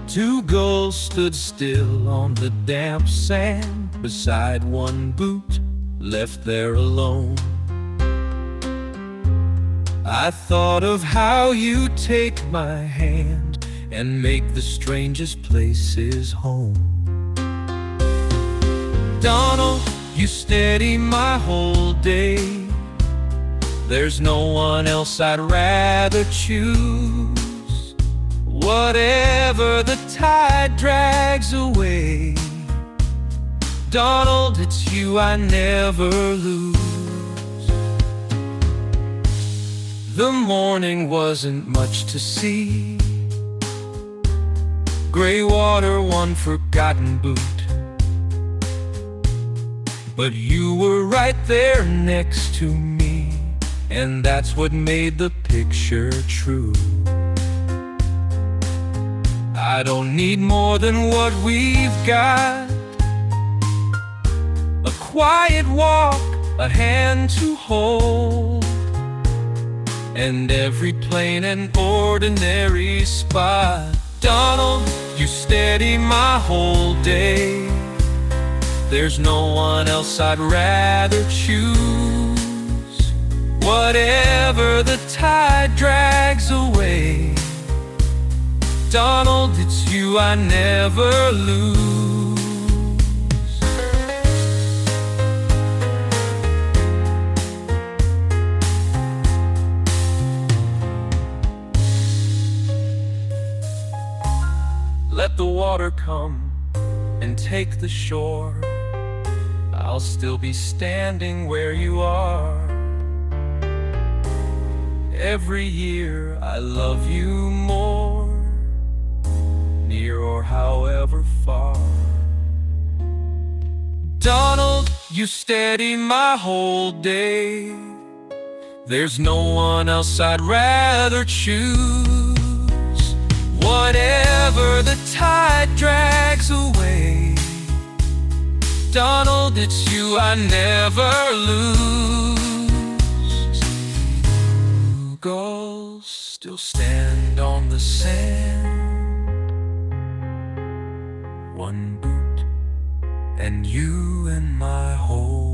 Two gulls stood still on the damp sand beside one boot, left there alone. I thought of how you take my hand and make the strangest places home. Donald, you steady my whole day. There's no one else I'd rather choose. Whatever the tide drags away, Donald, it's you I never lose. The morning wasn't much to see. Gray water, one forgotten boot. But you were right there next to me, and that's what made the picture true. I don't need more than what we've got. A quiet walk, a hand to hold, and every plain and ordinary spot. Donald, you steady my whole day. There's no one else I'd rather choose. Whatever the tide drags away, Donald, it's you I never lose. Let the water come and take the shore. I'll still be standing where you are. Every year I love you more, near or however far. Donald, you steady my whole day. There's no one else I'd rather choose. Whatever the tide drags away, Donald, it's you I never lose. Two gulls still stand on the sand, one boot and you in my hole.